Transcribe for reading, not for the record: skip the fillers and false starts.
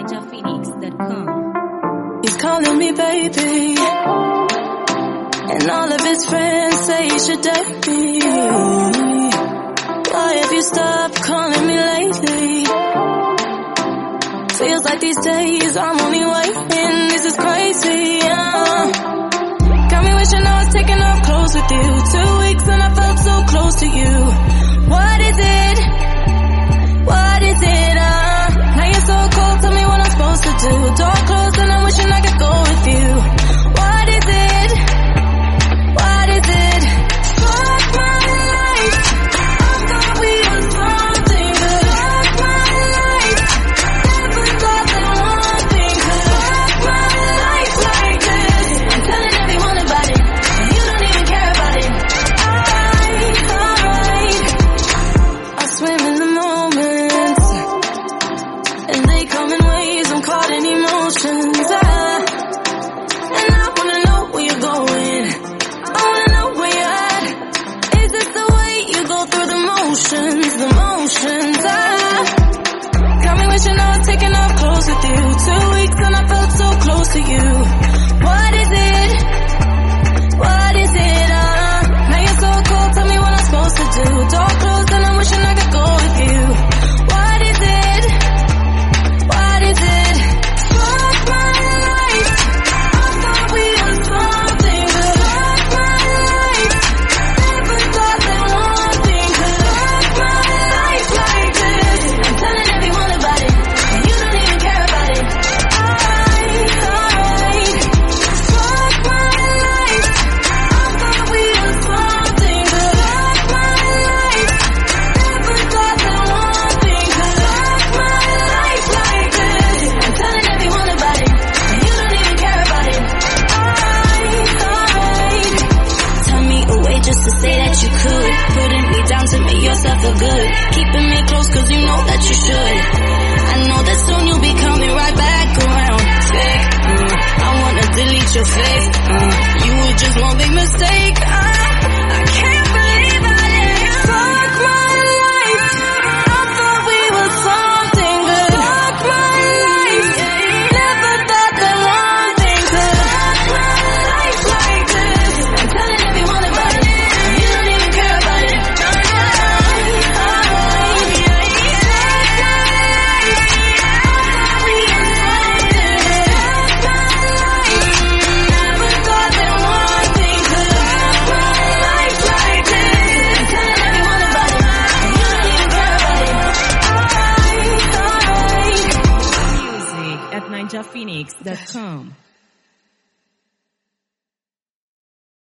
NinjaPhoenix.com. He's calling me baby, and all of his friends say he should date me. Why have you stopped calling me lately? Feels like these days I'm only waiting. This is crazy, Got me wishing I was taking off clothes with you. 2 weeks and I felt so close to you. What is it? What is it? Now you're so cold, tell me what I'm supposed to do. Door closed and I'm wishing I could go with you. What is it? What is it? Fuck my life, I thought we were something good. Fuck my life, never thought that one thing could fuck my life like this. I'm telling everyone about it, and you don't even care about it. I swim in the moments, and they come in waves, I'm caught in emotions. And I wanna know where you're going, I wanna know where you're at. Is this the way you go through the motions, the motions? Got me wishing I was taking off clothes with you. 2 weeks and I felt so close to you. What is it? What is it? Now you're so cold, tell me what I'm supposed to do. Door closed and I'm wishing I could go with you. What is it? What is it? Fuck my life, I thought we were something good. Fuck my life, never thought that one thing could fuck my life like this. I'm telling everyone about it, and you don't even care about it. Fuck my life, I thought we were something good. Fuck my life, never thought that one thing could fuck my life like this. I'm telling everyone about it, and you don't even care about it. Turn me away just to say that you could. Putting me down to make yourself feel good. Keeping me close cause you know that you should. I know that soon you'll be coming right back around. Fake, I wanna delete your face. You were just one big mistake. I can't believe I let you fuck my life. I thought we were something good. Fuck my life, never thought that one thing could fuck my life like this. I'm telling everyone about it, and you don't even care about it. Fuck my life, I thought we were something good. Fuck my life, never thought that one thing could fuck my life like this. I'm telling everyone about it, and you don't even care about it. Music at NinjaPhoenix.com.